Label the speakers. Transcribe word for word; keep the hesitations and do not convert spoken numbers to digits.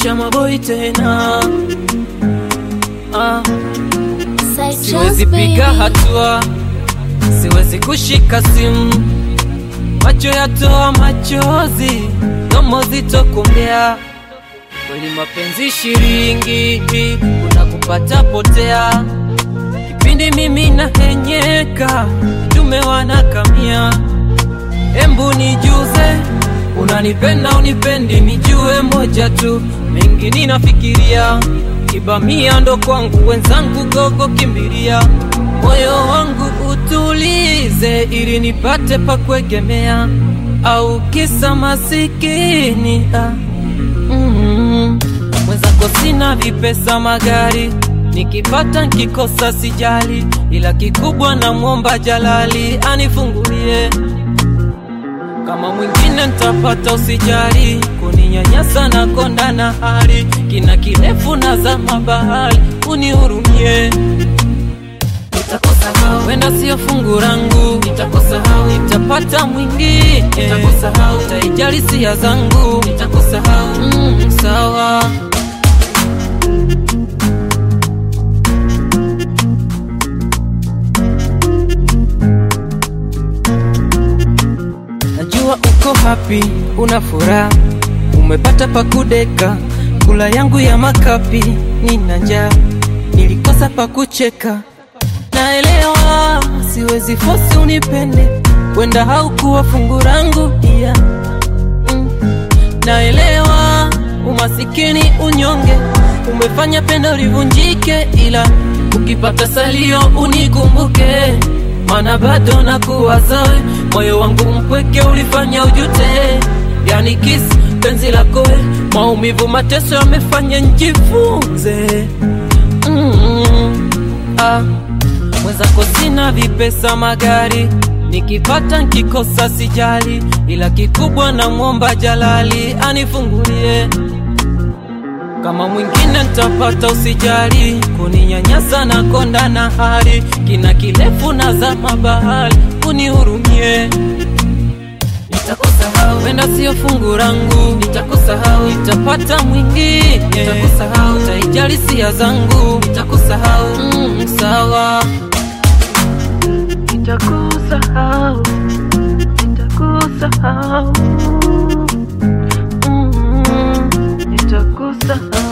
Speaker 1: chama boy tena. ah. Siwezi piga hatua, siwezi kushika simu, macho yatoa machozi, domo zito kuongea. Kweli mapenzi shiringi, unakupata potea. Kipindi mimi na henyeka, dume wanakamia. Embu nijuze, unanipenda unipendi, nijue moja tu, mengi ninafikiria. Kibamia ndo kwangu, wenzangu gogo kimbiria. Moyo wangu utulize, ili nipate pa kuegemea. Au kisa masikini ah. mm-hmm. Mwenzako sina vipesa magari, nikipata nkikosa sijali. Ila kikubwa na muomba Jalali anifungulie. Kama mwingine nitapata usijali, kuninyanyasa na konda na hali. Kina kirefu na zama bahari, unihurumie. Nitakusahau, wenda sio fungu rangu. Nitakusahau, nitapata mwingine. Nitakusahau, taijali sia zangu. Nitakusahau, mm, sawa. Najua uko happy, una furaha, umepata pa kudeka. Kula yangu ya makapi, nina njaa, nilikosa pa kucheka. Naelewa, siwezi force unipende, wenda haukuwa fungu rangu yeah. mm. Naelewa, umasikini unyonge, umefanya pendo livunjike. Ila ukipata salio unikumbuke, mana bado nakuwaza. Moyo wangu mpweke ulifanya ujute, yani kiss penzi lako. Maumivu mateso yamefanya njifunze. mm-hmm. ah. Mwenzako sina vipesa magari, nikipata nkikosa sijali. Ila kikubwa na muomba Jalali anifungulie. Kama mwingine nitapata usijali, kuninyanyasa na konda na hali. Kina kirefu na zama bahari, unihurumie. Nitakusahau, wenda sio fungu rangu. Nitakusahau, nitapata mwingine. Nitakusahau, taijali sia zangu. Nitakusahau, mm, sawa. Nitakusahau, nitakusahau, mm, nitakusahau.